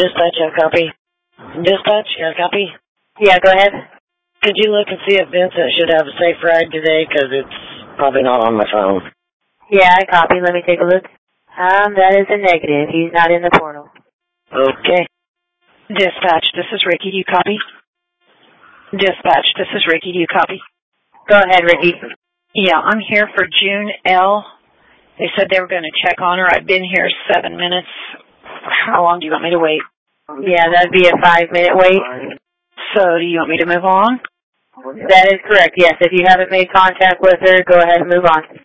Dispatch, you have a copy? Dispatch, you have a copy? Yeah, go ahead. Could you look and see if Vincent should have a safe ride today? Because it's probably not on my phone. Yeah, I copy. Let me take a look. That is a negative. He's not in the portal. Okay. Dispatch, this is Ricky. Do you copy? Dispatch, this is Ricky. Do you copy? Go ahead, Ricky. Yeah, I'm here for June L. They said they were going to check on her. I've been here 7 minutes. How long do you want me to wait? Yeah, that'd be a 5-minute wait. So do you want me to move on? That is correct, yes. If you haven't made contact with her, go ahead and move on.